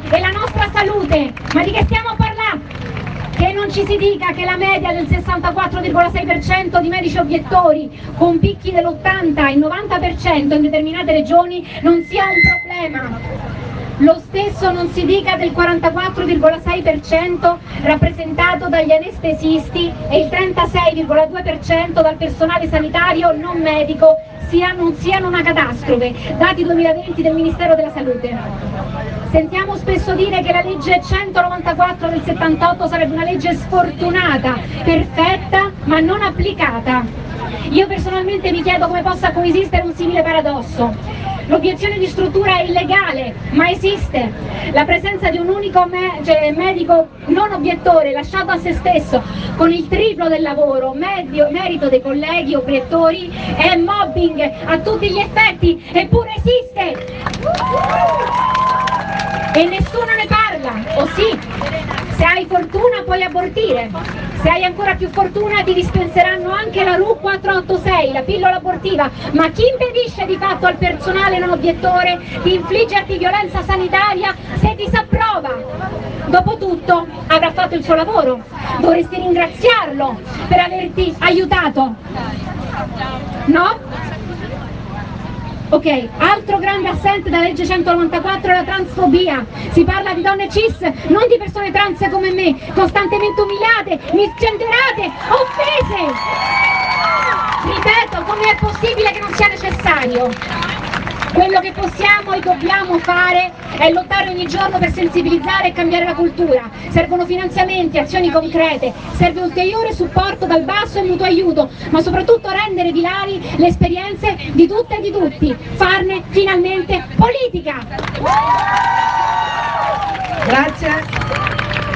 e la nostra salute. Ma di che stiamo parlando? Che non ci si dica che la media del 64,6% di medici obiettori con picchi dell'80 e 90% in determinate regioni non sia un problema. Lo stesso non si dica del 44,6% rappresentato dagli anestesisti e il 36,2% dal personale sanitario non medico non siano una catastrofe, dati 2020 del Ministero della Salute. Sentiamo spesso dire che la legge 194 del 78 sarebbe una legge sfortunata, perfetta ma non applicata. Io personalmente mi chiedo come possa coesistere un simile paradosso. L'obiezione di struttura è illegale, ma esiste. La presenza di un unico medico non obiettore lasciato a se stesso con il triplo del lavoro, merito dei colleghi obiettori, è mobbing a tutti gli effetti, eppure esiste! E nessuno ne parla, o sì? Se hai fortuna puoi abortire, se hai ancora più fortuna ti dispenseranno anche la RU 486, la pillola abortiva, ma chi impedisce di fatto al personale non obiettore di infliggerti violenza sanitaria se ti s'approva? Dopotutto avrà fatto il suo lavoro, dovresti ringraziarlo per averti aiutato, no? Ok, altro grande assente dalla legge 194 è la transfobia. Si parla di donne cis, non di persone trans come me, costantemente umiliate, misgenderate, offese. Ripeto, com'è possibile che non sia necessario? Quello che possiamo e dobbiamo fare è lottare ogni giorno per sensibilizzare e cambiare la cultura. Servono finanziamenti, azioni concrete, serve ulteriore supporto dal basso e mutuo aiuto, ma soprattutto rendere virali le esperienze di tutte e di tutti, farne finalmente politica! Grazie.